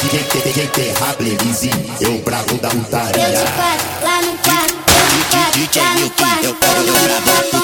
DJ Terra Belize, eu bravo da putaria. Eu te faço lá no quarto, eu te faço lá no quarto, eu te